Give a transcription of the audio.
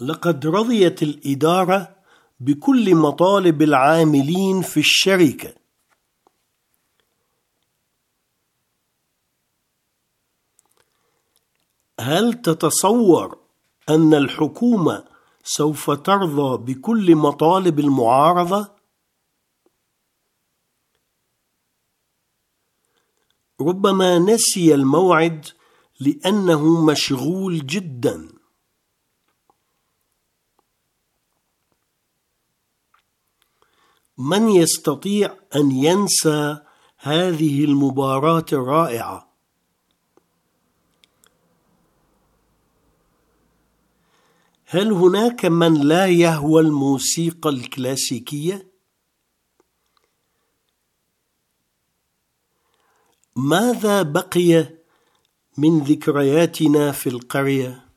لقد رضيت الإدارة بكل مطالب العاملين في الشركة. هل تتصور أن الحكومة سوف ترضى بكل مطالب المعارضة؟ ربما نسي الموعد لأنه مشغول جدا. من يستطيع أن ينسى هذه المباراة الرائعة؟ هل هناك من لا يهوى الموسيقى الكلاسيكية؟ ماذا بقي من ذكرياتنا في القرية؟